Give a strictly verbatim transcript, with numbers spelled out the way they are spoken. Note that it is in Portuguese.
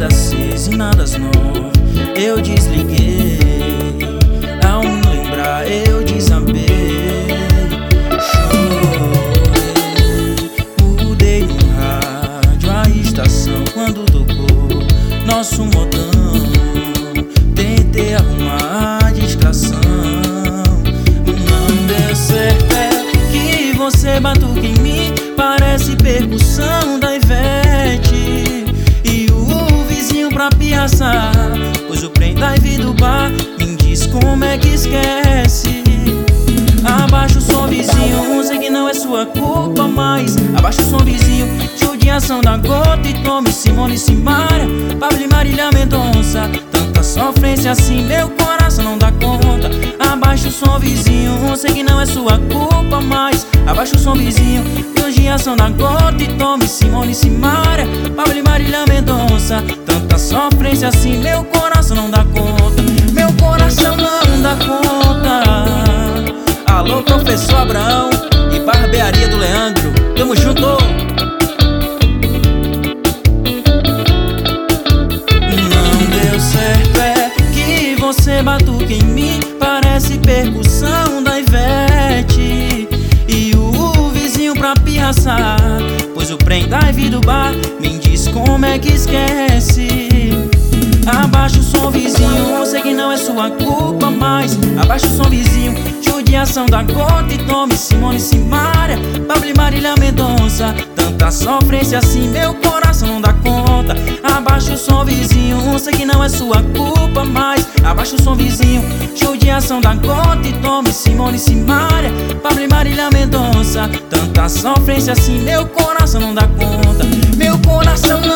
nada aceso e nada novo. Eu desliguei, ao me lembrar eu desabei. Chorei, mudei no rádio a estação quando tocou nosso modão. Tentei arrumar a distração, não deu certo. É que você batuca em mim, parece percussão da Ivete. E o vizinho pra piaçar, pois o pendrive do bar me diz como é que esquece. Abaixa o som, vizinho, sei que não é sua culpa, mas abaixa o som, vizinho, judiação da gota e tome Simone e Simaria, Pablo e Marília Mendonça. Tanta sofrência assim, meu coração não dá conta. Abaixa o som, vizinho, sei que não é sua culpa, mas abaixa o som, vizinho, judiação da gota e tome Simone e Simaria, Pablo e Marília Mendonça. Tanta sofrência assim, meu coração não dá conta. Meu coração não dá conta. Alô, professor Abraão e barbearia do Leandro, tamo junto! Não deu certo, é que você batuca em mim, parece percussão da Ivete. E o vizinho pra pirraçar, pois o pendrive do bar me diz como é que esquece. Abaixa o som, vizinho, sei que não é sua culpa, mas abaixa o som, vizinho, judiação da gota e tome Simone e Simaria, Pablo e Marília Mendonça. Tanta sofrência assim, meu coração não dá conta. Abaixa o som, vizinho, sei que não é sua culpa, mas abaixa o som, vizinho, judiação da gota e tome Simone e Simaria, Pablo e Marília Mendonça. Tanta sofrência assim, meu coração não dá conta. Meu coração não